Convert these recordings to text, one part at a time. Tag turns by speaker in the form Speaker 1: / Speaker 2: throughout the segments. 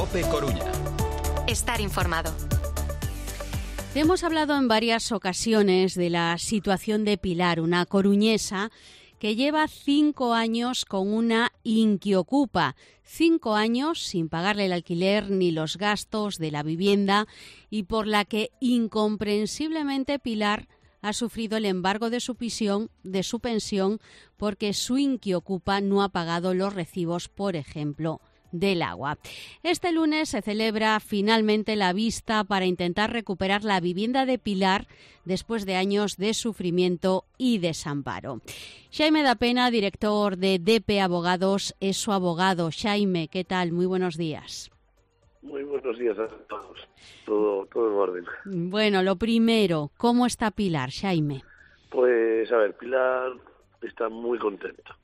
Speaker 1: COPE Coruña.
Speaker 2: Estar informado.
Speaker 3: Hemos hablado en varias ocasiones de la situación de Pilar, una coruñesa que lleva 5 años con una inquiocupa, 5 años sin pagarle el alquiler ni los gastos de la vivienda y por la que incomprensiblemente Pilar ha sufrido el embargo de su pensión porque su inquiocupa no ha pagado los recibos, por ejemplo, del agua. Este lunes se celebra finalmente la vista para intentar recuperar la vivienda de Pilar después de años de sufrimiento y desamparo. Xaime da Pena, director de DP Abogados, es su abogado. Xaime, ¿qué tal? Muy buenos días.
Speaker 4: Muy buenos días a todos. Todo en orden.
Speaker 3: Bueno, lo primero, ¿cómo está Pilar, Xaime?
Speaker 4: Pues, a ver, Pilar está muy contenta.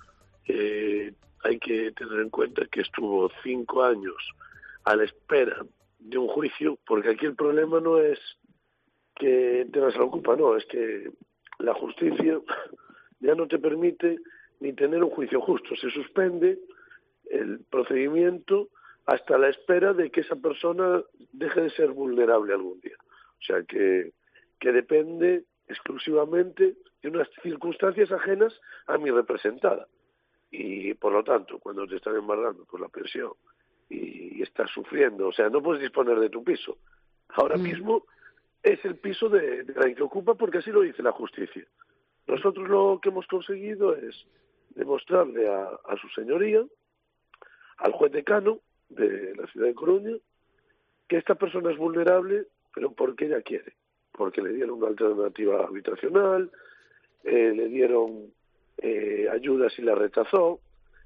Speaker 4: Hay que tener en cuenta que estuvo 5 años a la espera de un juicio, porque aquí el problema no es que tengas la culpa, no, es que la justicia ya no te permite ni tener un juicio justo. Se suspende el procedimiento hasta la espera de que esa persona deje de ser vulnerable algún día. O sea, que depende exclusivamente de unas circunstancias ajenas a mi representada. Y, por lo tanto, cuando te están embargando por la pensión y estás sufriendo, o sea, no puedes disponer de tu piso. Ahora mismo es el piso de la que ocupa porque así lo dice la justicia. Nosotros lo que hemos conseguido es demostrarle a su señoría, al juez decano de la ciudad de Coruña, que esta persona es vulnerable, pero porque ella quiere, porque le dieron una alternativa habitacional, le dieron ayudas y la rechazó,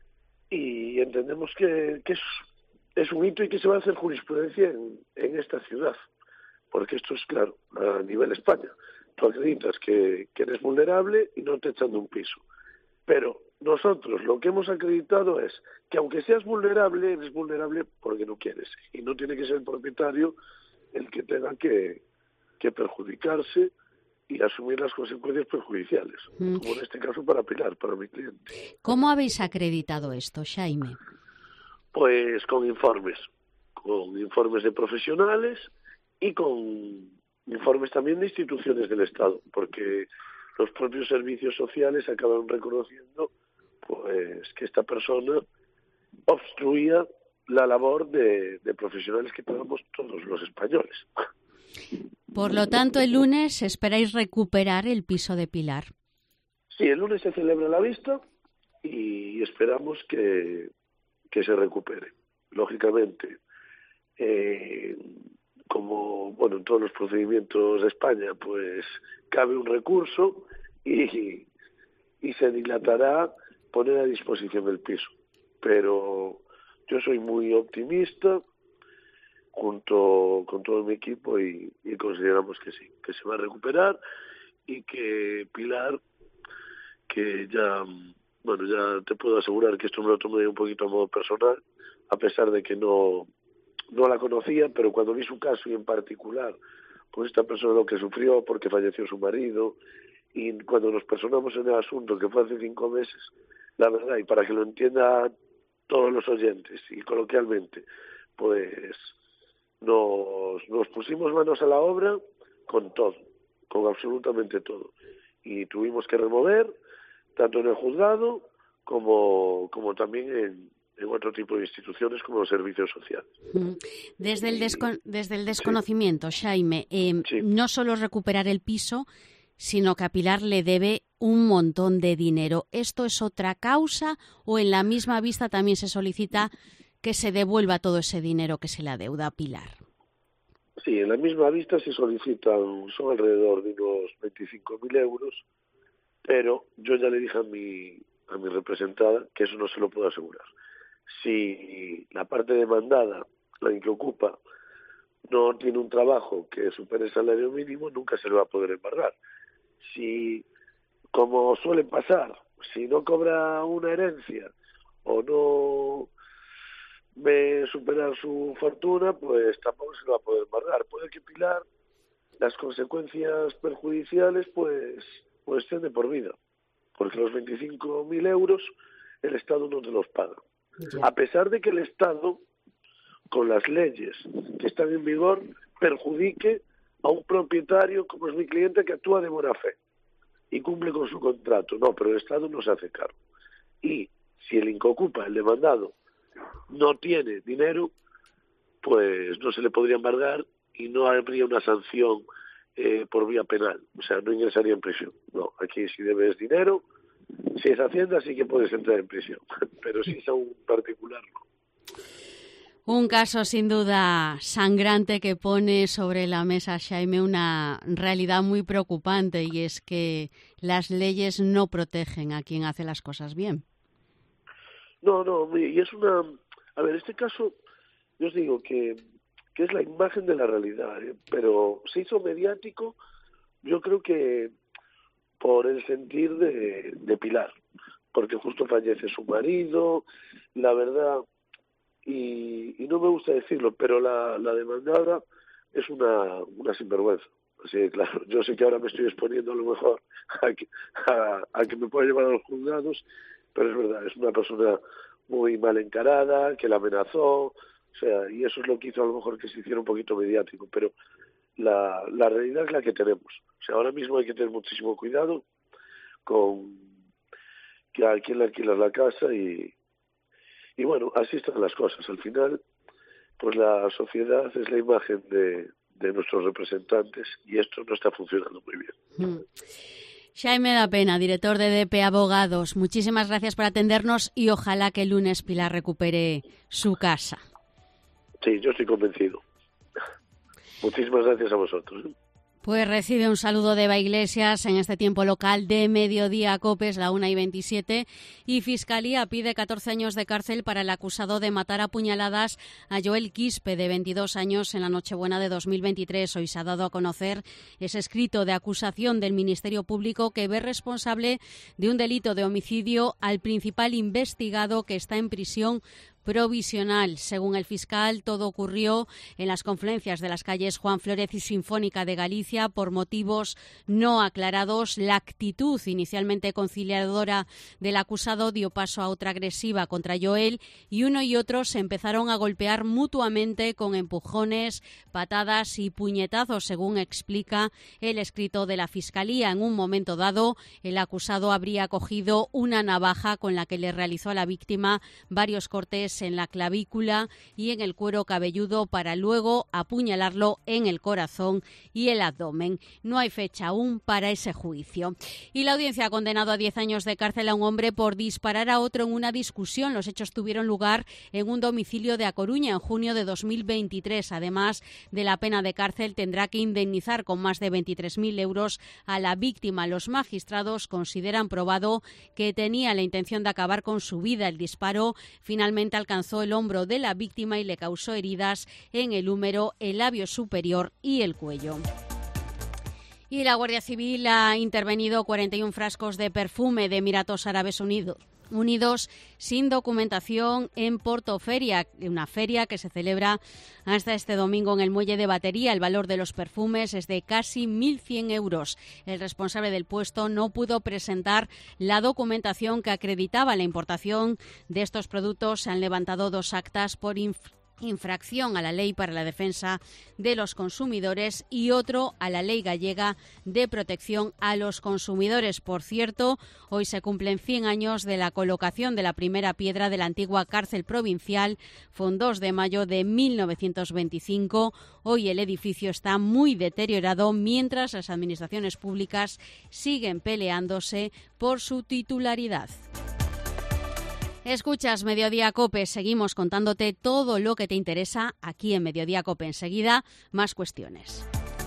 Speaker 4: y entendemos que es un hito y que se va a hacer jurisprudencia en esta ciudad, porque esto es claro, a nivel España. Tú acreditas que eres vulnerable y no te echan de un piso. Pero nosotros lo que hemos acreditado es que aunque seas vulnerable, eres vulnerable porque no quieres. Y no tiene que ser el propietario el que tenga que perjudicarse y asumir las consecuencias perjudiciales, como en este caso para Pilar, para mi cliente.
Speaker 3: ¿Cómo habéis acreditado esto, Xaime?
Speaker 4: Pues con informes de profesionales y con informes también de instituciones del Estado, porque los propios servicios sociales acaban reconociendo pues que esta persona obstruía la labor de profesionales que tenemos todos los españoles.
Speaker 3: Por lo tanto, el lunes esperáis recuperar el piso de Pilar.
Speaker 4: Sí, el lunes se celebra la vista y esperamos que se recupere. Lógicamente, como bueno, en todos los procedimientos de España, pues cabe un recurso y se dilatará poner a disposición el piso. Pero yo soy muy optimista junto con todo mi equipo y consideramos que sí, que se va a recuperar y que Pilar, que ya te puedo asegurar que esto me lo tomé un poquito a modo personal, a pesar de que no la conocía, pero cuando vi su caso y en particular, pues esta persona lo que sufrió porque falleció su marido, y cuando nos personamos en el asunto, que fue hace 5 meses, la verdad, y para que lo entiendan todos los oyentes y coloquialmente, pues nos pusimos manos a la obra con todo, con absolutamente todo. Y tuvimos que remover, tanto en el juzgado como también en otro tipo de instituciones como los servicios sociales.
Speaker 3: Desde el desconocimiento, sí. Xaime,
Speaker 4: sí.
Speaker 3: No solo recuperar el piso, sino que a Pilar le debe un montón de dinero. ¿Esto es otra causa o en la misma vista también se solicita que se devuelva todo ese dinero que se le adeuda a Pilar?
Speaker 4: Sí, en la misma vista se solicitan, son alrededor de unos 25.000 euros, pero yo ya le dije a mi representada que eso no se lo puedo asegurar. Si la parte demandada, la que ocupa, no tiene un trabajo que supere el salario mínimo, nunca se le va a poder embargar. Si, como suele pasar, si no cobra una herencia o no ve superar su fortuna, pues tampoco se le va a poder embargar. Puede que Pilar, las consecuencias perjudiciales, pues estén de por vida, porque los 25.000 euros el Estado no te los paga. A pesar de que el Estado con las leyes que están en vigor, perjudique a un propietario, como es mi cliente, que actúa de buena fe y cumple con su contrato. No, pero el Estado no se hace cargo. Y si el Incocupa, el demandado, no tiene dinero, pues no se le podría embargar y no habría una sanción por vía penal. O sea, no ingresaría en prisión. No, aquí si debes dinero, si es Hacienda sí que puedes entrar en prisión, pero si es a un particular no.
Speaker 3: Un caso sin duda sangrante que pone sobre la mesa, Xaime, una realidad muy preocupante, y es que las leyes no protegen a quien hace las cosas bien.
Speaker 4: No, y es una... A ver, este caso, yo os digo que es la imagen de la realidad, pero se hizo mediático, yo creo que por el sentir de Pilar, porque justo fallece su marido, la verdad... Y no me gusta decirlo, pero la demandada es una sinvergüenza. Así que, claro, yo sé que ahora me estoy exponiendo a lo mejor a que me pueda llevar a los juzgados, pero es verdad, es una persona muy mal encarada, que la amenazó, o sea, y eso es lo que hizo a lo mejor que se hiciera un poquito mediático, pero la realidad es la que tenemos. O sea, ahora mismo hay que tener muchísimo cuidado con que a quién le alquilas la casa y bueno, así están las cosas. Al final, pues la sociedad es la imagen de nuestros representantes y esto no está funcionando muy bien.
Speaker 3: Xaime da Pena, director de DP Abogados, muchísimas gracias por atendernos y ojalá que el lunes Pilar recupere su casa.
Speaker 4: Sí, yo estoy convencido. Muchísimas gracias a vosotros.
Speaker 3: Pues recibe un saludo de Eva Iglesias en este tiempo local de Mediodía Copes, la 1:27, y Fiscalía pide 14 años de cárcel para el acusado de matar a puñaladas a Joel Quispe, de 22 años, en la Nochebuena de 2023. Hoy se ha dado a conocer ese escrito de acusación del Ministerio Público que ve responsable de un delito de homicidio al principal investigado, que está en prisión provisional. Según el fiscal, todo ocurrió en las confluencias de las calles Juan Flórez y Sinfónica de Galicia por motivos no aclarados. La actitud inicialmente conciliadora del acusado dio paso a otra agresiva contra Joel y uno y otro se empezaron a golpear mutuamente con empujones, patadas y puñetazos, según explica el escrito de la Fiscalía. En un momento dado, el acusado habría cogido una navaja con la que le realizó a la víctima varios cortes en la clavícula y en el cuero cabelludo para luego apuñalarlo en el corazón y el abdomen. No hay fecha aún para ese juicio. Y la audiencia ha condenado a 10 años de cárcel a un hombre por disparar a otro en una discusión. Los hechos tuvieron lugar en un domicilio de A Coruña en junio de 2023. Además de la pena de cárcel, tendrá que indemnizar con más de 23.000 euros a la víctima. Los magistrados consideran probado que tenía la intención de acabar con su vida. El disparo finalmente alcanzó el hombro de la víctima y le causó heridas en el húmero, el labio superior y el cuello. Y la Guardia Civil ha intervenido 41 frascos de perfume de Emiratos Árabes Unidos sin documentación en Portoferia, una feria que se celebra hasta este domingo en el muelle de Batería. El valor de los perfumes es de casi 1.100 euros. El responsable del puesto no pudo presentar la documentación que acreditaba la importación de estos productos. Se han levantado 2 actas por infracción a la Ley para la Defensa de los Consumidores y otro a la Ley Gallega de Protección a los Consumidores. Por cierto, hoy se cumplen 100 años de la colocación de la primera piedra de la antigua cárcel provincial. Fue un 2 de mayo de 1925. Hoy el edificio está muy deteriorado, mientras las administraciones públicas siguen peleándose por su titularidad. Escuchas Mediodía Cope, seguimos contándote todo lo que te interesa aquí en Mediodía Cope. Enseguida, más cuestiones.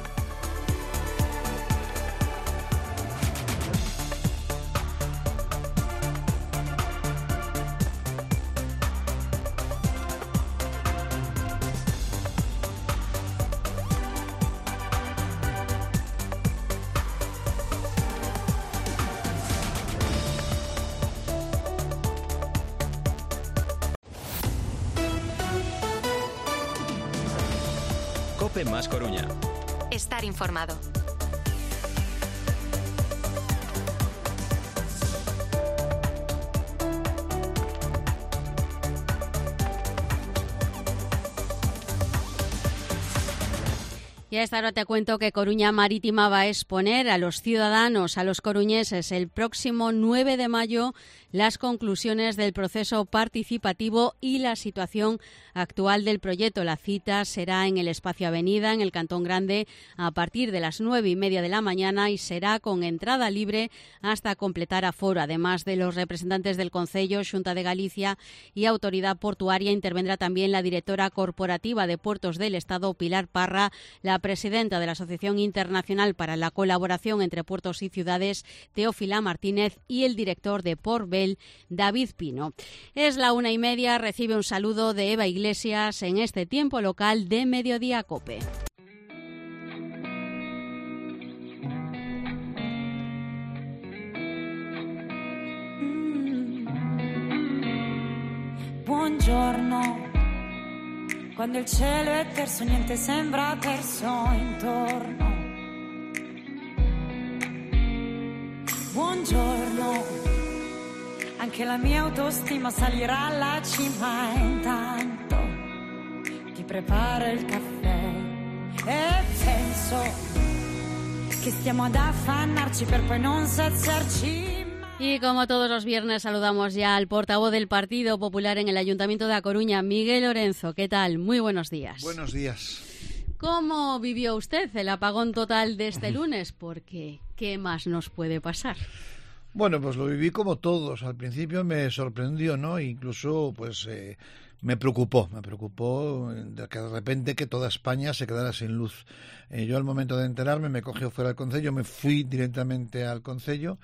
Speaker 1: COPE más Coruña.
Speaker 2: Estar informado.
Speaker 3: Y a esta hora te cuento que Coruña Marítima va a exponer a los ciudadanos, a los coruñeses, el próximo 9 de mayo las conclusiones del proceso participativo y la situación actual del proyecto. La cita será en el Espacio Avenida, en el Cantón Grande, a partir de las 9:30 de la mañana y será con entrada libre hasta completar aforo. Además de los representantes del Concello, Xunta de Galicia y Autoridad Portuaria, intervendrá también la directora corporativa de Puertos del Estado, Pilar Parra, la presidenta de la Asociación Internacional para la Colaboración entre Puertos y Ciudades, Teófila Martínez, y el director de Portbel, David Pino. Es la 1:30, recibe un saludo de Eva Iglesias en este tiempo local de Mediodía COPE.
Speaker 5: Buongiorno, quando il cielo è terso niente sembra terso intorno. Buongiorno, anche la mia autostima salirà alla cima intanto ti preparo il caffè e penso che stiamo ad affannarci per poi non saziarci.
Speaker 3: Y como todos los viernes saludamos ya al portavoz del Partido Popular en el Ayuntamiento de A Coruña, Miguel Lorenzo. ¿Qué tal? Muy buenos días.
Speaker 6: Buenos días.
Speaker 3: ¿Cómo vivió usted el apagón total de este lunes? Porque ¿qué más nos puede pasar?
Speaker 6: Bueno, pues lo viví como todos. Al principio me sorprendió, ¿no? Incluso, pues, me preocupó de que de repente que toda España se quedara sin luz. Yo al momento de enterarme me cogió fuera del concello, me fui directamente al concello,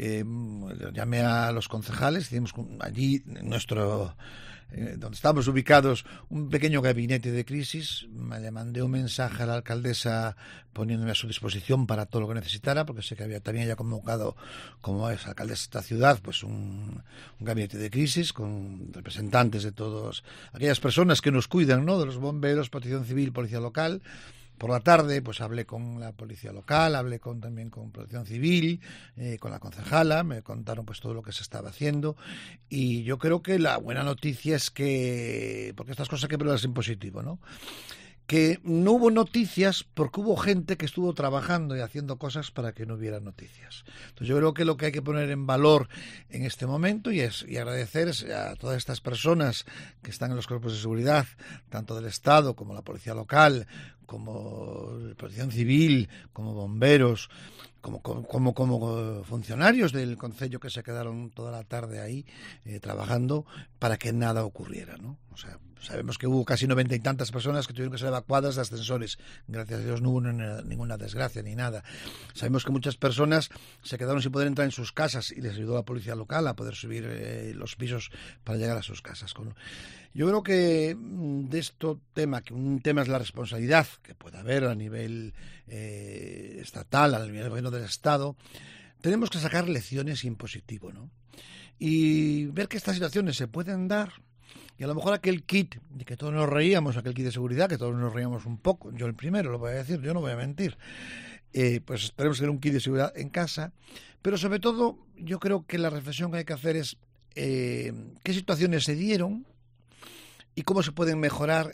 Speaker 6: llamé a los concejales, hicimos allí nuestro... donde estábamos ubicados, un pequeño gabinete de crisis. Le mandé un mensaje a la alcaldesa poniéndome a su disposición para todo lo que necesitara, porque sé que también había convocado, como es alcaldesa de esta ciudad, pues un gabinete de crisis con representantes de todas aquellas personas que nos cuidan, ¿no? De los bomberos, protección civil, policía local. Por la tarde, pues hablé con la policía local, hablé también con Protección Civil, con la concejala, me contaron pues todo lo que se estaba haciendo, y yo creo que la buena noticia es que, porque estas cosas hay que verlas en positivo, ¿no? Que no hubo noticias porque hubo gente que estuvo trabajando y haciendo cosas para que no hubiera noticias. Entonces yo creo que lo que hay que poner en valor en este momento y agradecer a todas estas personas que están en los cuerpos de seguridad, tanto del Estado como la policía local, como Protección Civil, como bomberos, como funcionarios del concello que se quedaron toda la tarde ahí trabajando para que nada ocurriera, ¿no? O sea, sabemos que hubo casi 90 y tantas personas que tuvieron que ser evacuadas de ascensores. Gracias a Dios no hubo ninguna desgracia ni nada. Sabemos que muchas personas se quedaron sin poder entrar en sus casas y les ayudó la policía local a poder subir los pisos para llegar a sus casas. Yo creo que de que un tema es la responsabilidad que puede haber a nivel estatal, a nivel del gobierno del Estado. Tenemos que sacar lecciones en positivo, ¿no? Y ver que estas situaciones se pueden dar. Y a lo mejor aquel kit, de que todos nos reíamos, aquel kit de seguridad, que todos nos reíamos un poco, yo el primero lo voy a decir, yo no voy a mentir, pues esperemos tener un kit de seguridad en casa, pero sobre todo yo creo que la reflexión que hay que hacer es qué situaciones se dieron y cómo se pueden mejorar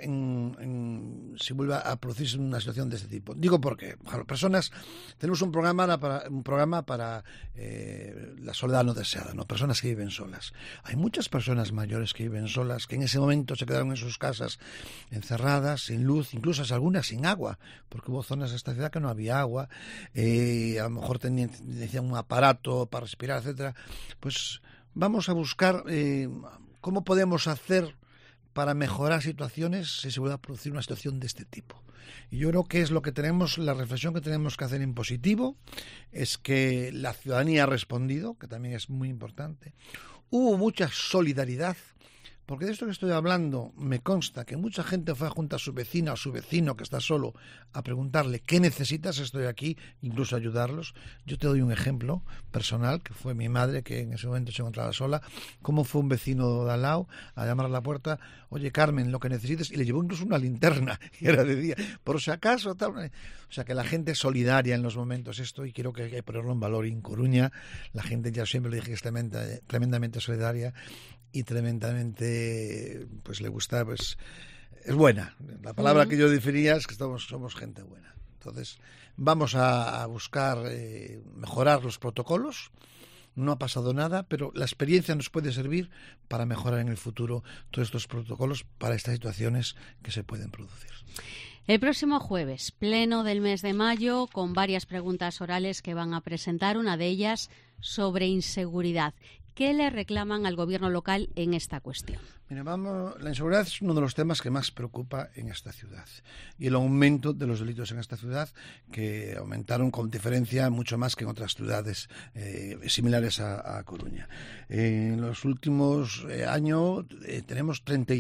Speaker 6: si vuelve a producirse una situación de este tipo. Digo porque, personas, tenemos un programa para la soledad no deseada, ¿no? Personas que viven solas. Hay muchas personas mayores que viven solas, que en ese momento se quedaron en sus casas encerradas, sin luz, incluso algunas sin agua, porque hubo zonas de esta ciudad que no había agua, a lo mejor necesitaban un aparato para respirar, etcétera. Pues vamos a buscar cómo podemos hacer para mejorar situaciones si se vuelve a producir una situación de este tipo. Y yo creo que es la reflexión que tenemos que hacer en positivo, es que la ciudadanía ha respondido, que también es muy importante. Hubo mucha solidaridad, porque de esto que estoy hablando me consta que mucha gente fue a juntar a su vecina o su vecino que está solo a preguntarle ¿qué necesitas? Estoy aquí, incluso ayudarlos. Yo te doy un ejemplo personal, que fue mi madre, que en ese momento se encontraba sola, cómo fue un vecino de al lado a llamar a la puerta, oye Carmen, lo que necesites, y le llevó incluso una linterna, y era de día, por si acaso, tal. O sea que la gente es solidaria en los momentos y creo que hay que ponerlo en valor. En Coruña la gente, ya siempre le dije que es tremendamente solidaria y tremendamente, pues le gusta, pues es buena. La palabra que yo definiría es que somos gente buena. Entonces, vamos a buscar mejorar los protocolos. No ha pasado nada, pero la experiencia nos puede servir para mejorar en el futuro todos estos protocolos para estas situaciones que se pueden producir.
Speaker 3: El próximo jueves, pleno del mes de mayo, con varias preguntas orales que van a presentar, una de ellas sobre inseguridad. ¿Qué le reclaman al gobierno local en esta cuestión?
Speaker 6: Mira, la inseguridad es uno de los temas que más preocupa en esta ciudad. Y el aumento de los delitos en esta ciudad, que aumentaron con diferencia mucho más que en otras ciudades similares a Coruña. En los últimos años tenemos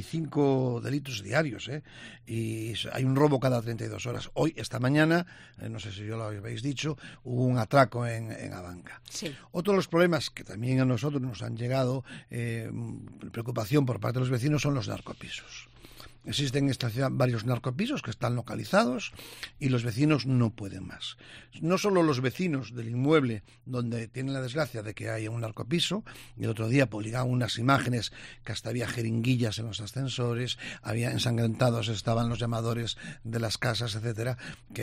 Speaker 6: 35 delitos diarios, y hay un robo cada 32 horas. Hoy, esta mañana, no sé si yo lo habéis dicho, hubo un atraco en Abanca.
Speaker 3: Sí.
Speaker 6: Otro de los problemas que también a nosotros nos han llegado, preocupación por parte de los vecinos, son los narcopisos. Existen en esta ciudad varios narcopisos que están localizados y los vecinos no pueden más. No solo los vecinos del inmueble donde tienen la desgracia de que haya un narcopiso, y el otro día publicaban unas imágenes que hasta había jeringuillas en los ascensores, había ensangrentados, estaban los llamadores de las casas, etcétera,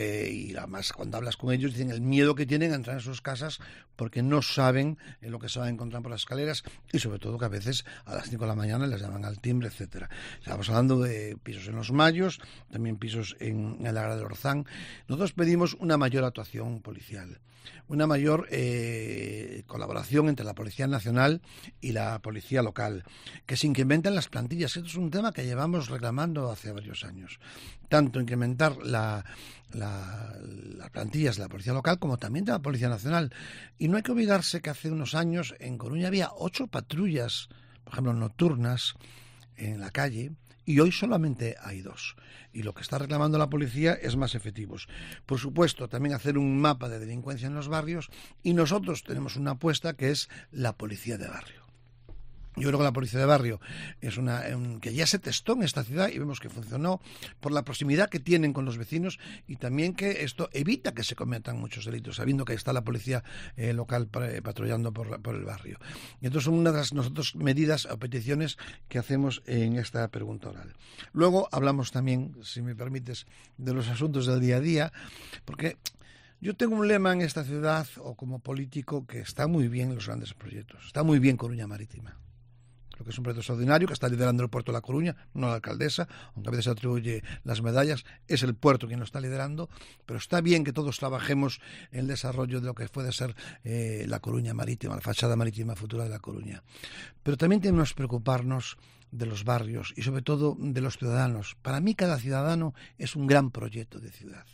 Speaker 6: y además cuando hablas con ellos dicen el miedo que tienen a entrar en sus casas porque no saben lo que se va a encontrar por las escaleras, y sobre todo que a veces a las 5 de la mañana les llaman al timbre, etcétera. Estamos hablando de pisos en Los Mayos, también pisos en el área de Orzán. Nosotros pedimos una mayor actuación policial, una mayor colaboración entre la Policía Nacional y la Policía Local, que se incrementen las plantillas. Esto es un tema que llevamos reclamando hace varios años. Tanto incrementar las plantillas de la Policía Local como también de la Policía Nacional. Y no hay que olvidarse que hace unos años en Coruña había 8 patrullas, por ejemplo, nocturnas en la calle, y hoy solamente hay 2. Y lo que está reclamando la policía es más efectivos. Por supuesto, también hacer un mapa de delincuencia en los barrios, y nosotros tenemos una apuesta que es la policía de barrio. Yo creo que la policía de barrio es que ya se testó en esta ciudad y vemos que funcionó por la proximidad que tienen con los vecinos, y también que esto evita que se cometan muchos delitos, sabiendo que está la policía local patrullando por el barrio. Y entonces son una de las medidas o peticiones que hacemos en esta pregunta oral. Luego hablamos también, si me permites, de los asuntos del día a día, porque yo tengo un lema en esta ciudad, o como político, que está muy bien los grandes proyectos. Está muy bien Coruña Marítima. Creo que es un proyecto extraordinario que está liderando el puerto de La Coruña, no la alcaldesa, aunque a veces se atribuye las medallas, es el puerto quien lo está liderando, pero está bien que todos trabajemos en el desarrollo de lo que puede ser la Coruña Marítima, la fachada marítima futura de La Coruña. Pero también tenemos que preocuparnos de los barrios y sobre todo de los ciudadanos. Para mí cada ciudadano es un gran proyecto de ciudad.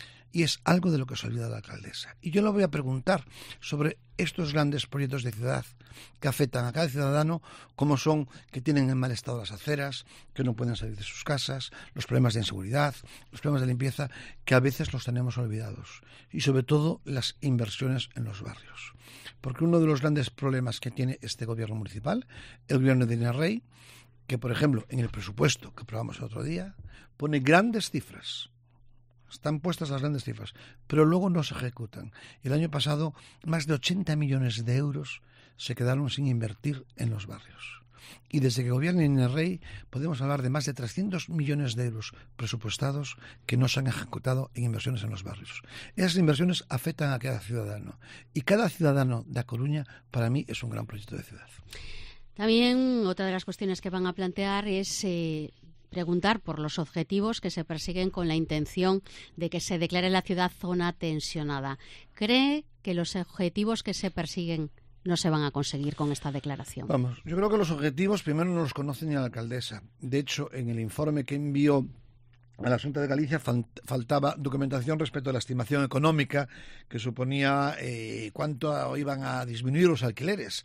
Speaker 6: Y es algo de lo que se olvida la alcaldesa. Y yo le voy a preguntar sobre estos grandes proyectos de ciudad que afectan a cada ciudadano, como son que tienen en mal estado las aceras, que no pueden salir de sus casas, los problemas de inseguridad, los problemas de limpieza, que a veces los tenemos olvidados. Y sobre todo las inversiones en los barrios. Porque uno de los grandes problemas que tiene este gobierno municipal, el gobierno de Inés Rey, que por ejemplo en el presupuesto que aprobamos el otro día, pone grandes cifras. Están puestas las grandes cifras, pero luego no se ejecutan. El año pasado, más de 80 millones de euros se quedaron sin invertir en los barrios. Y desde que gobierna Inés Rey, podemos hablar de más de 300 millones de euros presupuestados que no se han ejecutado en inversiones en los barrios. Esas inversiones afectan a cada ciudadano. Y cada ciudadano de A Coruña, para mí, es un gran proyecto de ciudad.
Speaker 3: También otra de las cuestiones que van a plantear es preguntar por los objetivos que se persiguen con la intención de que se declare la ciudad zona tensionada. ¿Cree que los objetivos que se persiguen no se van a conseguir con esta declaración?
Speaker 6: Vamos, yo creo que los objetivos primero no los conoce ni la alcaldesa. De hecho, en el informe que envió a la Xunta de Galicia faltaba documentación respecto a la estimación económica que suponía cuánto iban a disminuir los alquileres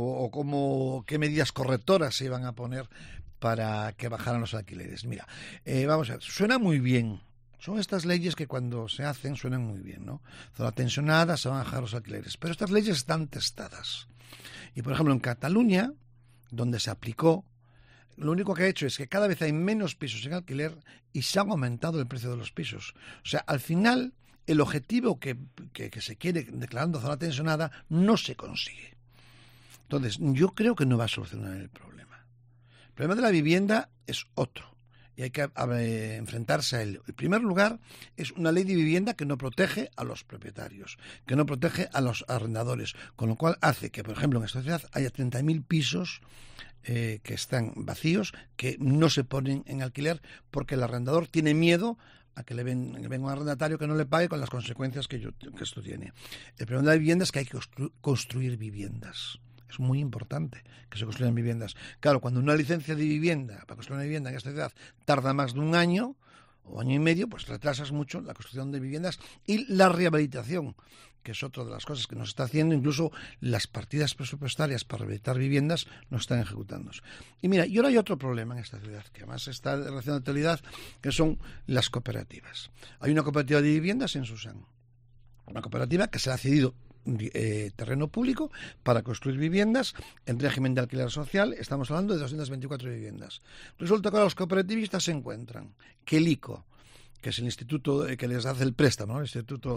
Speaker 6: o qué medidas correctoras se iban a poner para que bajaran los alquileres. Mira, vamos a ver, suena muy bien. Son estas leyes que cuando se hacen suenan muy bien, ¿no? Zona tensionada, se van a bajar los alquileres. Pero estas leyes están testadas. Y, por ejemplo, en Cataluña, donde se aplicó, lo único que ha hecho es que cada vez hay menos pisos en alquiler y se ha aumentado el precio de los pisos. O sea, al final, el objetivo que se quiere declarando zona tensionada no se consigue. Entonces, yo creo que no va a solucionar el problema. El problema de la vivienda es otro. y hay que enfrentarse a él. En primer lugar, es una ley de vivienda que no protege a los propietarios, que no protege a los arrendadores, con lo cual hace que, por ejemplo, en esta ciudad haya 30.000 pisos que están vacíos, que no se ponen en alquiler porque el arrendador tiene miedo a que le venga un arrendatario que no le pague, con las consecuencias que esto tiene. El problema de la vivienda es que hay que construir viviendas. Es muy importante que se construyan viviendas. Claro, cuando una licencia de vivienda, para construir una vivienda en esta ciudad, tarda más de un año o año y medio, pues retrasas mucho la construcción de viviendas y la rehabilitación, que es otra de las cosas que nos está haciendo. Incluso las partidas presupuestarias para rehabilitar viviendas no están ejecutando. Y mira, y ahora hay otro problema en esta ciudad, que además está en relación a la actualidad, que son las cooperativas. Hay una cooperativa de viviendas en Susán, una cooperativa que se ha cedido terreno público para construir viviendas en régimen de alquiler social. Estamos hablando de 224 viviendas. Resulta que ahora los cooperativistas se encuentran que el ICO, que es el instituto que les hace el préstamo, ¿no? El instituto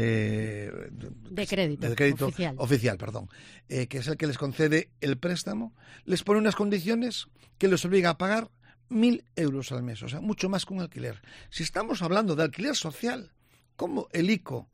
Speaker 3: de crédito
Speaker 6: oficial, que es el que les concede el préstamo, les pone unas condiciones que les obliga a pagar 1.000 euros al mes, o sea, mucho más que un alquiler. Si estamos hablando de alquiler social, ¿cómo el ICO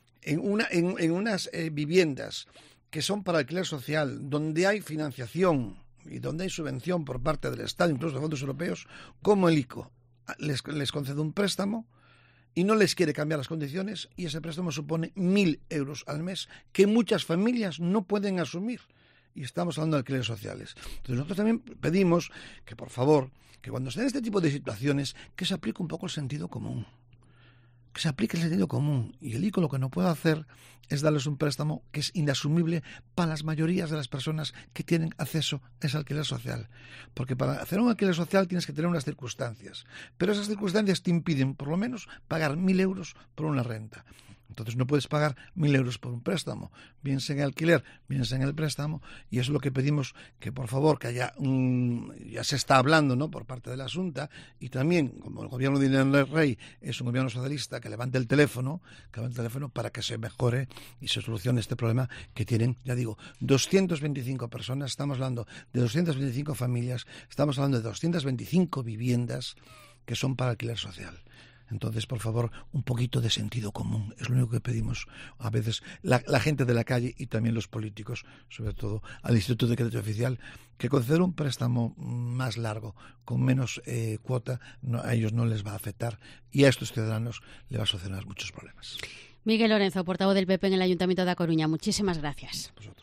Speaker 6: en unas viviendas que son para alquiler social, donde hay financiación y donde hay subvención por parte del Estado, incluso de fondos europeos, como el ICO les concede un préstamo y no les quiere cambiar las condiciones, y ese préstamo supone 1.000 euros al mes que muchas familias no pueden asumir? Y estamos hablando de alquileres sociales. Entonces nosotros también pedimos que, por favor, que cuando se den este tipo de situaciones, que se aplique un poco el sentido común. Que se aplique el sentido común. Y el ICO lo que no puede hacer es darles un préstamo que es inasumible para las mayorías de las personas que tienen acceso a ese alquiler social. Porque para hacer un alquiler social tienes que tener unas circunstancias. Pero esas circunstancias te impiden, por lo menos, pagar 1.000 euros por una renta. Entonces no puedes pagar 1.000 euros por un préstamo, bien sea en alquiler, bien sea en el préstamo, y eso es lo que pedimos, que por favor, que haya ya se está hablando, ¿no?, por parte de la Junta, y también, como el gobierno de Inés Rey es un gobierno socialista, que levante el teléfono para que se mejore y se solucione este problema que tienen, ya digo, 225 personas, estamos hablando de 225 familias, estamos hablando de 225 viviendas que son para alquiler social. Entonces, por favor, un poquito de sentido común. Es lo único que pedimos a veces la gente de la calle y también los políticos, sobre todo al Instituto de Crédito Oficial, que conceder un préstamo más largo, con menos cuota, a ellos no les va a afectar, y a estos ciudadanos les va a solucionar muchos problemas.
Speaker 3: Miguel Lorenzo, portavoz del PP en el Ayuntamiento de A Coruña. Muchísimas gracias.
Speaker 6: Vosotros.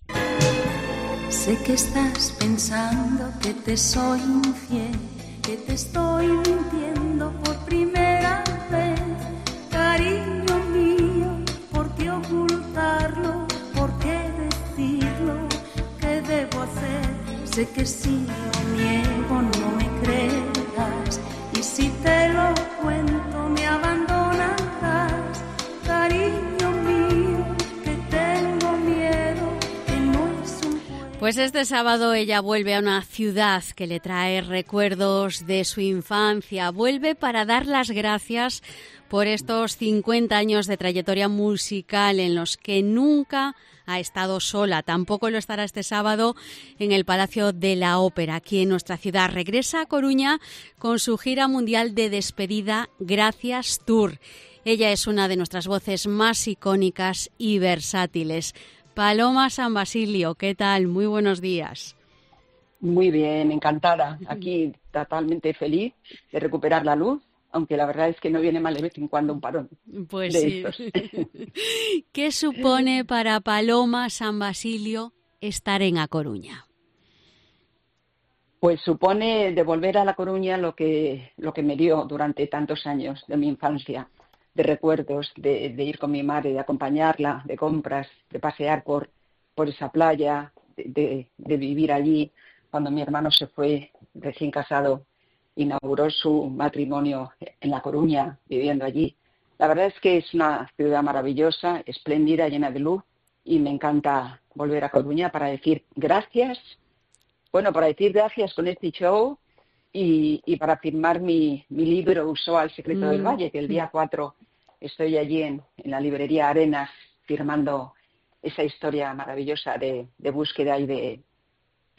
Speaker 7: Sé que estás pensando que te soy infiel, que te estoy mintiendo por primera vez, cariño mío, ¿por qué ocultarlo? ¿Por qué decirlo? ¿Qué debo hacer? Sé que si lo niego no me creerás, y si te lo cuento me abandonarás, cariño mío, que tengo miedo, que no es un juego.
Speaker 3: Pues este sábado ella vuelve a una ciudad que le trae recuerdos de su infancia. Vuelve para dar las gracias por estos 50 años de trayectoria musical en los que nunca ha estado sola. Tampoco lo estará este sábado en el Palacio de la Ópera, aquí en nuestra ciudad. Regresa a Coruña con su gira mundial de despedida Gracias Tour. Ella es una de nuestras voces más icónicas y versátiles. Paloma San Basilio, ¿qué tal? Muy buenos días.
Speaker 8: Muy bien, encantada. Aquí totalmente feliz de recuperar la luz, aunque la verdad es que no viene mal de vez en cuando un parón.
Speaker 3: Pues
Speaker 8: de
Speaker 3: sí.
Speaker 8: estos.
Speaker 3: ¿Qué supone para Paloma San Basilio estar en A Coruña?
Speaker 8: Pues supone devolver a La Coruña lo que me dio durante tantos años de mi infancia, de recuerdos, de ir con mi madre, de acompañarla, de compras, de pasear por esa playa, de vivir allí. Cuando mi hermano se fue recién casado, inauguró su matrimonio en La Coruña, viviendo allí. La verdad es que es una ciudad maravillosa, espléndida, llena de luz, y me encanta volver a Coruña para decir gracias. Bueno, para decir gracias con este show y para firmar mi libro Usoa, El secreto del valle, que el día 4 estoy allí en la librería Arenas firmando esa historia maravillosa de búsqueda y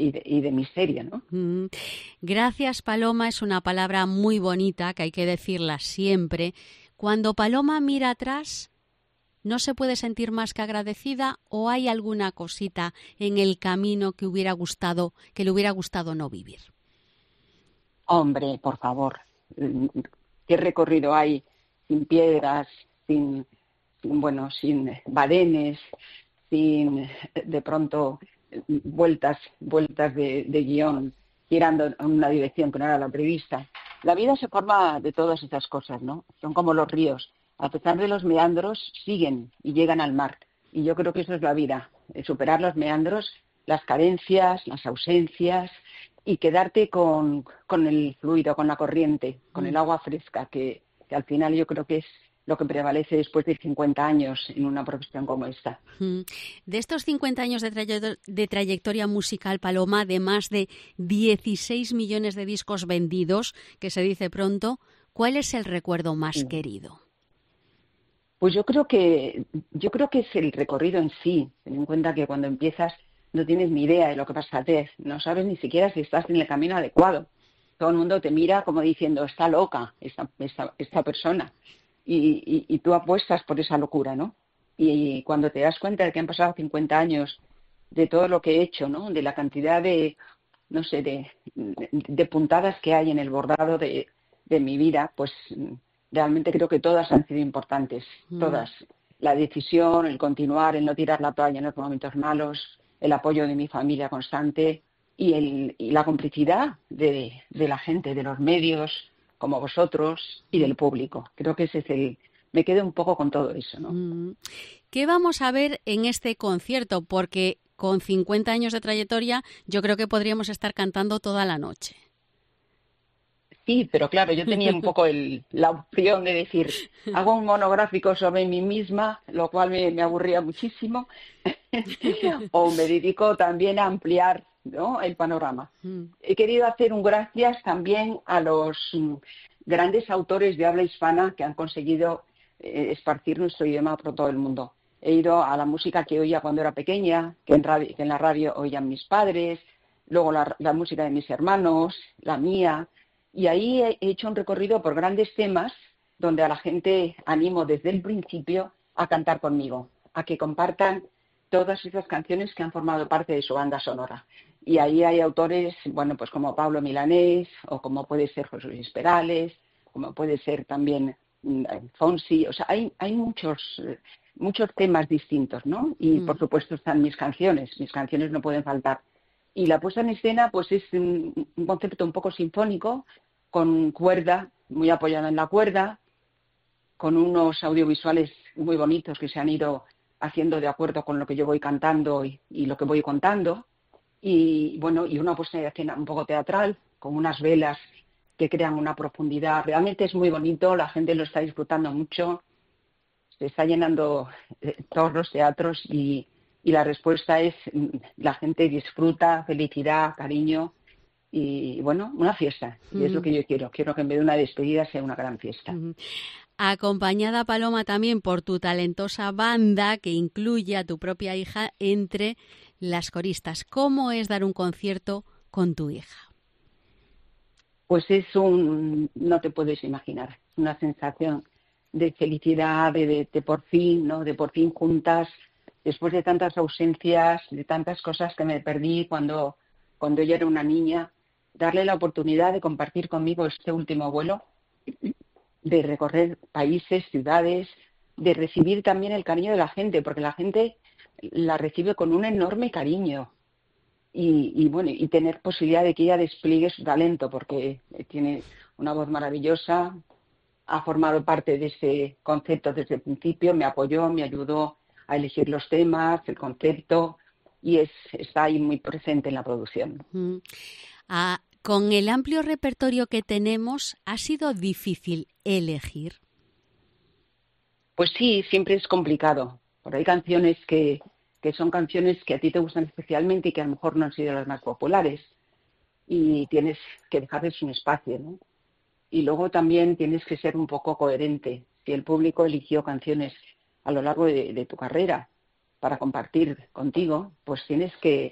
Speaker 8: de miseria, ¿no?
Speaker 3: Gracias, Paloma, es una palabra muy bonita que hay que decirla siempre. Cuando Paloma mira atrás, ¿no se puede sentir más que agradecida o hay alguna cosita en el camino que le hubiera gustado no vivir?
Speaker 8: Hombre, por favor, ¿qué recorrido hay sin piedras, sin badenes, sin de pronto vueltas de guión, girando en una dirección que no era la prevista? La vida se forma de todas estas cosas, ¿no? Son como los ríos. A pesar de los meandros, siguen y llegan al mar. Y yo creo que eso es la vida, superar los meandros, las carencias, las ausencias y quedarte con el fluido, con la corriente, con el agua fresca, que al final yo creo que es lo que prevalece después de 50 años en una profesión como esta.
Speaker 3: De estos 50 años de trayectoria musical, Paloma, de más de 16 millones de discos vendidos, que se dice pronto, ¿cuál es el recuerdo más querido?
Speaker 8: Pues yo creo que es el recorrido en sí. Ten en cuenta que cuando empiezas no tienes ni idea de lo que vas a hacer, no sabes ni siquiera si estás en el camino adecuado. Todo el mundo te mira como diciendo, está loca esta persona. Y tú apuestas por esa locura, ¿no? Y cuando te das cuenta de que han pasado 50 años de todo lo que he hecho, ¿no? De la cantidad de puntadas que hay en el bordado de mi vida, pues realmente creo que todas han sido importantes, todas. La decisión, el continuar, el no tirar la toalla en los momentos malos, el apoyo de mi familia constante y la complicidad de la gente, de los medios, como vosotros, y del público. Creo que ese es me quedo un poco con todo eso, ¿no?
Speaker 3: ¿Qué vamos a ver en este concierto? Porque con 50 años de trayectoria yo creo que podríamos estar cantando toda la noche.
Speaker 8: Sí, pero claro, yo tenía un poco la opción de decir, hago un monográfico sobre mí misma, lo cual me aburría muchísimo, o me dedico también a ampliar, ¿no?, el panorama. He querido hacer un gracias también a los grandes autores de habla hispana que han conseguido esparcir nuestro idioma por todo el mundo. He ido a la música que oía cuando era pequeña, que en la radio oían mis padres, luego la música de mis hermanos, la mía. Y ahí he hecho un recorrido por grandes temas donde a la gente animo desde el principio a cantar conmigo, a que compartan todas esas canciones que han formado parte de su banda sonora. Y ahí hay autores, pues como Pablo Milanés, o como puede ser José Luis Perales, como puede ser también Fonsi. O sea, hay muchos temas distintos, ¿no? Y por supuesto están mis canciones no pueden faltar. Y la puesta en escena pues es un concepto un poco sinfónico, con cuerda, muy apoyada en la cuerda, con unos audiovisuales muy bonitos que se han ido haciendo de acuerdo con lo que yo voy cantando y lo que voy contando. Y una puesta en escena un poco teatral, con unas velas que crean una profundidad. Realmente es muy bonito, la gente lo está disfrutando mucho, se está llenando todos los teatros y la respuesta es la gente disfruta, felicidad, cariño y una fiesta. Y es lo que yo quiero que en vez de una despedida sea una gran fiesta.
Speaker 3: Acompañada, Paloma, también por tu talentosa banda que incluye a tu propia hija entre las coristas. ¿Cómo es dar un concierto con tu hija?
Speaker 8: Pues no te puedes imaginar, una sensación de felicidad, de por fin, ¿no? De por fin juntas, después de tantas ausencias, de tantas cosas que me perdí cuando ella era una niña, darle la oportunidad de compartir conmigo este último vuelo, de recorrer países, ciudades, de recibir también el cariño de la gente, porque la gente la recibe con un enorme cariño y tener posibilidad de que ella despliegue su talento, porque tiene una voz maravillosa, ha formado parte de ese concepto desde el principio, me apoyó, me ayudó a elegir los temas, el concepto, y está ahí muy presente en la producción.
Speaker 3: Con el amplio repertorio que tenemos, ¿ha sido difícil elegir?
Speaker 8: Pues sí, siempre es complicado. Pero hay canciones que son canciones que a ti te gustan especialmente y que a lo mejor no han sido las más populares. Y tienes que dejarles un espacio, ¿no? Y luego también tienes que ser un poco coherente. Si el público eligió canciones a lo largo de tu carrera para compartir contigo, pues tienes que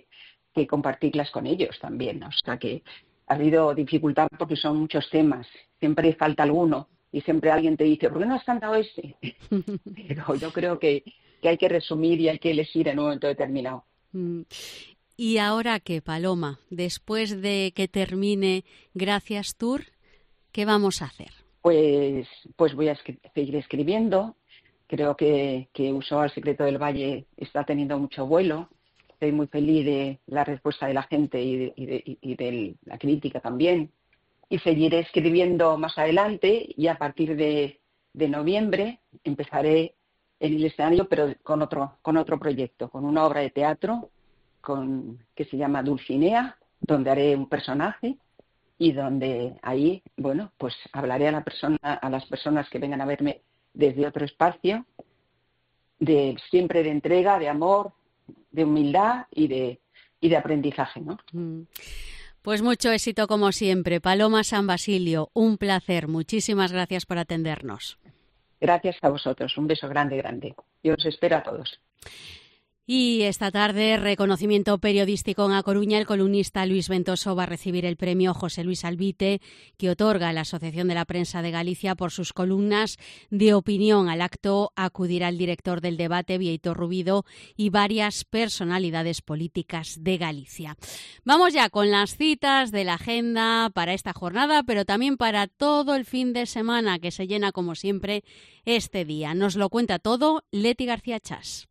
Speaker 8: compartirlas con ellos también. O sea que ha habido dificultad porque son muchos temas, siempre falta alguno y siempre alguien te dice, ¿por qué no has cantado ese? Pero yo creo que hay que resumir y hay que elegir en un momento determinado.
Speaker 3: ¿Y ahora qué, Paloma? Después de que termine Gracias Tour, ¿qué vamos a hacer?
Speaker 8: Pues voy a seguir escribiendo. Creo que Usó al secreto del Valle está teniendo mucho vuelo. Estoy muy feliz de la respuesta de la gente y de la crítica también. Y seguiré escribiendo más adelante y a partir de noviembre empezaré en el escenario, pero con otro proyecto, con una obra de teatro que se llama Dulcinea, donde haré un personaje y donde ahí, bueno, pues hablaré a las personas que vengan a verme desde otro espacio, siempre de entrega, de amor, de humildad y de aprendizaje, ¿no?
Speaker 3: Pues mucho éxito como siempre. Paloma San Basilio, un placer. Muchísimas gracias por atendernos.
Speaker 8: Gracias a vosotros. Un beso grande, grande. Yo os espero a todos.
Speaker 3: Y esta tarde, reconocimiento periodístico en A Coruña. El columnista Luis Ventoso va a recibir el premio José Luis Albite, que otorga la Asociación de la Prensa de Galicia por sus columnas de opinión. Al acto acudirá el director del debate, Bieito Rubido, y varias personalidades políticas de Galicia. Vamos ya con las citas de la agenda para esta jornada, pero también para todo el fin de semana, que se llena como siempre este día. Nos lo cuenta todo Leti García Chas.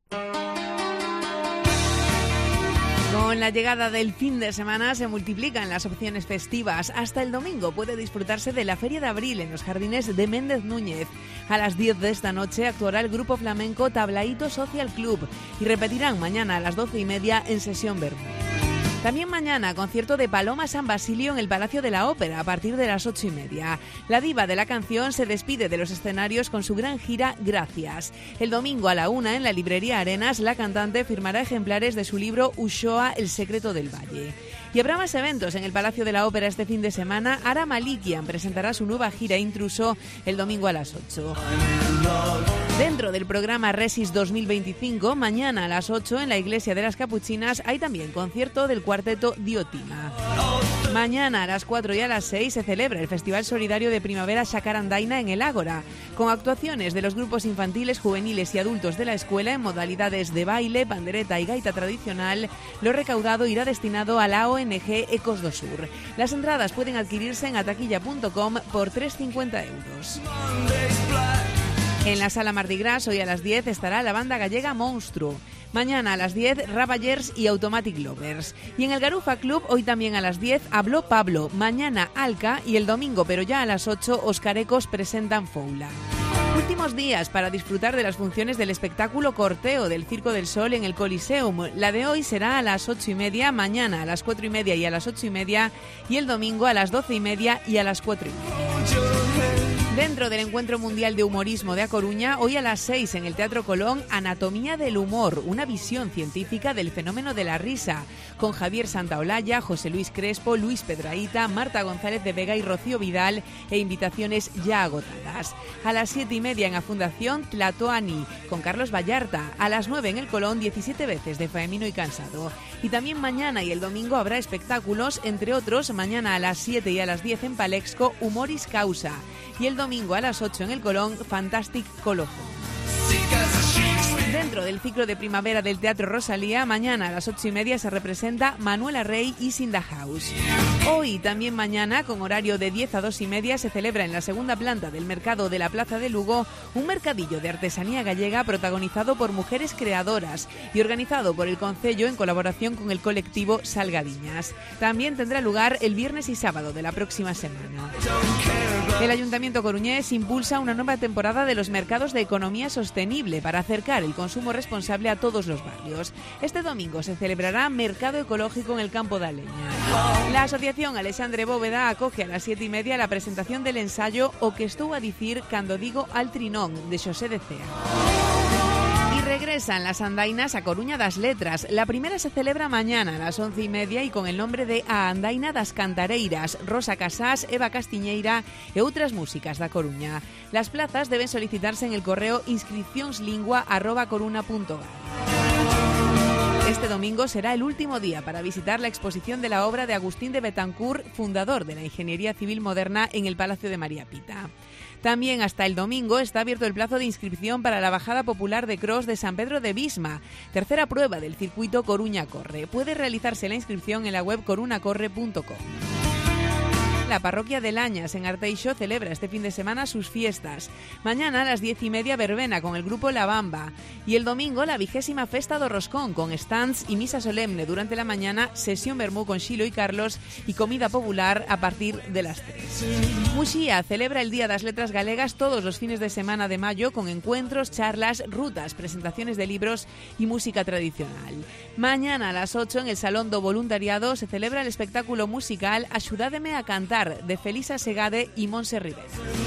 Speaker 9: Con la llegada del fin de semana se multiplican las opciones festivas. Hasta el domingo puede disfrutarse de la Feria de Abril en los jardines de Méndez Núñez. A las 10 de esta noche actuará el grupo flamenco Tablaíto Social Club y repetirán mañana a las 12:30 en Sesión Vermú. También mañana, concierto de Paloma San Basilio en el Palacio de la Ópera a partir de las 8:30. La diva de la canción se despide de los escenarios con su gran gira Gracias. El domingo a la 1 en la librería Arenas, la cantante firmará ejemplares de su libro Ushoa, el secreto del Valle. Y habrá más eventos en el Palacio de la Ópera este fin de semana. Ara Malikian presentará su nueva gira Intruso el domingo a las 8. Dentro del programa Resis 2025, mañana a las 8 en la Iglesia de las Capuchinas hay también concierto del cuarteto Diotima. Mañana a las 4 y a las 6 se celebra el Festival Solidario de Primavera Xacarandaina en el Ágora, con actuaciones de los grupos infantiles, juveniles y adultos de la escuela en modalidades de baile, pandereta y gaita tradicional. Lo recaudado irá destinado a la ONG Ecos do Sur. Las entradas pueden adquirirse en ataquilla.com por 3,50 €. En la Sala Mardi Gras hoy a las 10 estará la banda gallega Monstruo. Mañana a las 10, Ravagers y Automatic Lovers. Y en el Garufa Club, hoy también a las 10, habló Pablo. Mañana Alca y el domingo, pero ya a las 8, Oscarecos presentan Foula. Últimos días para disfrutar de las funciones del espectáculo Corteo del Circo del Sol en el Coliseum. La de hoy será a las 8:30, mañana a las 4:30 y a las 8:30 y el domingo a las 12:30 y a las 4:30. Dentro del Encuentro Mundial de Humorismo de A Coruña, hoy a las 6 en el Teatro Colón, Anatomía del Humor, una visión científica del fenómeno de la risa, con Javier Santaolalla, José Luis Crespo, Luis Pedraíta, Marta González de Vega y Rocío Vidal, e invitaciones ya agotadas. A las 7:30 en la Fundación Tlatoani, con Carlos Vallarta. A las 9 en el Colón, 17 veces de Faemino y Cansado. Y también mañana y el domingo habrá espectáculos, entre otros, mañana a las 7 y a las 10 en Palexco, Humoris Causa. Y el domingo a las 8 en el Colón, Fantastic Colofón. Dentro del ciclo de primavera del Teatro Rosalía, mañana a las 8:30 se representa Manuela Rey y Sinda House. Hoy, también mañana, con horario de 10 a 2:30, se celebra en la segunda planta del mercado de la Plaza de Lugo un mercadillo de artesanía gallega protagonizado por mujeres creadoras y organizado por el Concello en colaboración con el colectivo Salgadiñas. También tendrá lugar el viernes y sábado de la próxima semana. El Ayuntamiento coruñés impulsa una nueva temporada de los mercados de economía sostenible para acercar el consumo responsable a todos los barrios. Este domingo se celebrará Mercado Ecológico en el Campo da Leña. La Asociación Alexandre Bóveda acoge a las 7:30 la presentación del ensayo O que estou a dicir cando digo al trinón, de Xosé de Cea. Y regresan las andainas a Coruña das Letras. La primera se celebra mañana a las 11:30 y con el nombre de A Andaina das Cantareiras, Rosa Casás, Eva Castiñeira e outras músicas da Coruña. Las plazas deben solicitarse en el correo inscripcionslingua@coruna.gal. Este domingo será el último día para visitar la exposición de la obra de Agustín de Betancourt, fundador de la ingeniería civil moderna, en el Palacio de María Pita. También hasta el domingo está abierto el plazo de inscripción para la bajada popular de Cross de San Pedro de Visma, tercera prueba del circuito Coruña Corre. Puede realizarse la inscripción en la web corunacorre.com. La parroquia de Lañas, en Arteixo, celebra este fin de semana sus fiestas. Mañana a las 10:30 verbena con el grupo La Bamba. Y el domingo la 20ª Festa do Roscón, con stands y misa solemne. Durante la mañana, sesión vermú con Xilo y Carlos y comida popular a partir de las 3. Muxía celebra el Día das Letras Galegas todos los fines de semana de mayo, con encuentros, charlas, rutas, presentaciones de libros y música tradicional. Mañana a las 8 en el Salón do Voluntariado se celebra el espectáculo musical Axudádeme a Cantar, de Felisa Segade y Monse Rivera.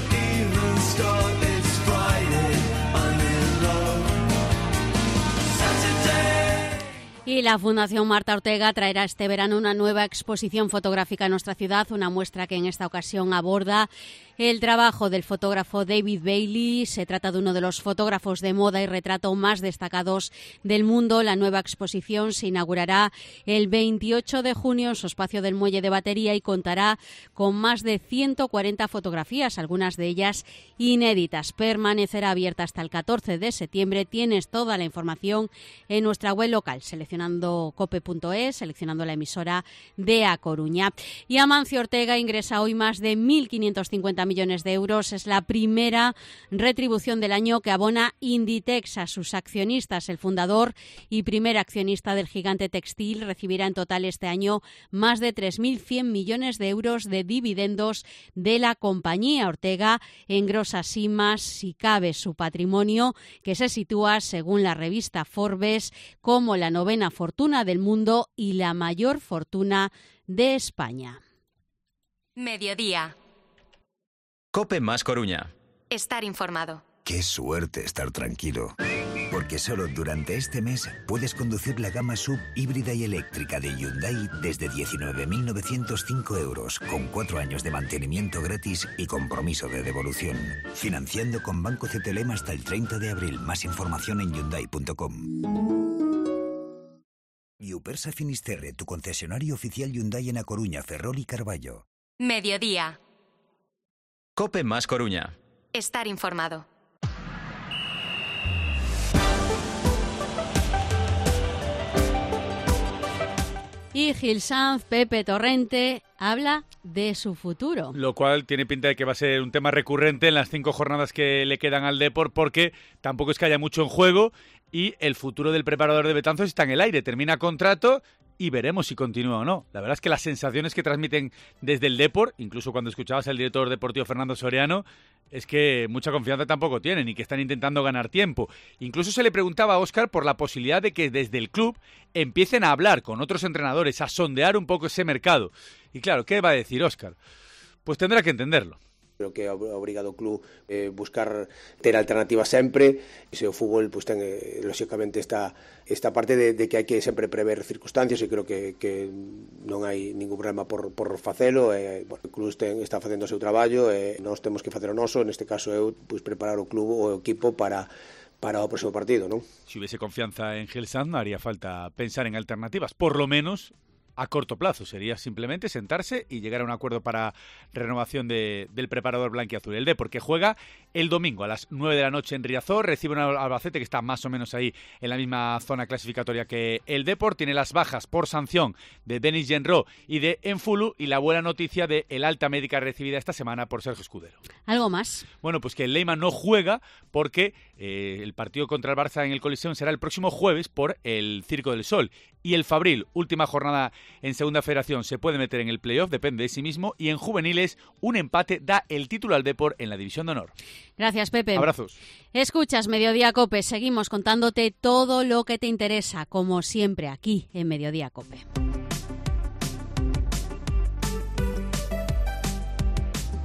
Speaker 3: Y la Fundación Marta Ortega traerá este verano una nueva exposición fotográfica en nuestra ciudad, una muestra que en esta ocasión aborda el trabajo del fotógrafo David Bailey. Se trata de uno de los fotógrafos de moda y retrato más destacados del mundo. La nueva exposición se inaugurará el 28 de junio en su espacio del Muelle de Batería y contará con más de 140 fotografías, algunas de ellas inéditas. Permanecerá abierta hasta el 14 de septiembre. Tienes toda la información en nuestra web local, seleccionando cope.es, seleccionando la emisora de A Coruña. Y Amancio Ortega ingresa hoy más de 1.550 millones de euros. Es la primera retribución del año que abona Inditex a sus accionistas. El fundador y primer accionista del gigante textil recibirá en total este año más de 3.100 millones de euros de dividendos de la compañía. Ortega engrosa así más, si cabe, su patrimonio, que se sitúa, según la revista Forbes, como la 9ª fortuna del mundo y la mayor fortuna de España.
Speaker 2: Mediodía.
Speaker 1: COPE más Coruña.
Speaker 2: Estar informado.
Speaker 10: Qué suerte estar tranquilo. Porque solo durante este mes puedes conducir la gama SUV híbrida y eléctrica de Hyundai desde 19.905 euros, con 4 años de mantenimiento gratis y compromiso de devolución. Financiando con Banco CTLM hasta el 30 de abril. Más información en hyundai.com. Yupersa Finisterre, tu concesionario oficial Hyundai en A Coruña, Ferrol y Carballo.
Speaker 2: Mediodía.
Speaker 1: COPE más Coruña.
Speaker 2: Estar informado.
Speaker 3: Y Gil Sanz, Pepe Torrente, habla de su futuro.
Speaker 11: Lo cual tiene pinta de que va a ser un tema recurrente en las 5 jornadas que le quedan al Depor, porque tampoco es que haya mucho en juego y el futuro del preparador de Betanzos está en el aire. Termina contrato y veremos si continúa o no. La verdad es que las sensaciones que transmiten desde el Depor, incluso cuando escuchabas al director deportivo Fernando Soriano, es que mucha confianza tampoco tienen y que están intentando ganar tiempo. Incluso se le preguntaba a Óscar por la posibilidad de que desde el club empiecen a hablar con otros entrenadores, a sondear un poco ese mercado. Y claro, ¿qué va a decir Óscar? Pues tendrá que entenderlo.
Speaker 12: Creo que ha obrigado o club buscar ter alternativas sempre. E o fútbol pues, ten, lóxicamente, esta parte de que hai que sempre prever circunstancias e creo que non hai ningún problema por facelo. Bueno, o club está facendo o seu traballo e nós temos que facer o noso. Neste caso eu pues, preparar o club ou o equipo para o próximo partido, ¿no?
Speaker 11: Si hubiese confianza en Gil Sanz, no haría falta pensar en alternativas, por lo menos a corto plazo. Sería simplemente sentarse y llegar a un acuerdo para renovación del preparador blanquiazul. El Depor, que juega el domingo a las 9 de la noche en Riazor, recibe un Albacete que está más o menos ahí en la misma zona clasificatoria que el Depor. Tiene las bajas por sanción de Denis Genró y de Enfulu, y la buena noticia de el alta médica recibida esta semana por Sergio Escudero.
Speaker 3: ¿Algo más?
Speaker 11: Bueno, pues que el Leyma no juega porque el partido contra el Barça en el Coliseum será el próximo jueves por el Circo del Sol. Y el Fabril, última jornada en Segunda Federación, se puede meter en el playoff, depende de sí mismo. Y en juveniles, un empate da el título al Depor en la División de Honor.
Speaker 3: Gracias, Pepe.
Speaker 11: Abrazos.
Speaker 3: Escuchas Mediodía Cope. Seguimos contándote todo lo que te interesa, como siempre, aquí en Mediodía Cope.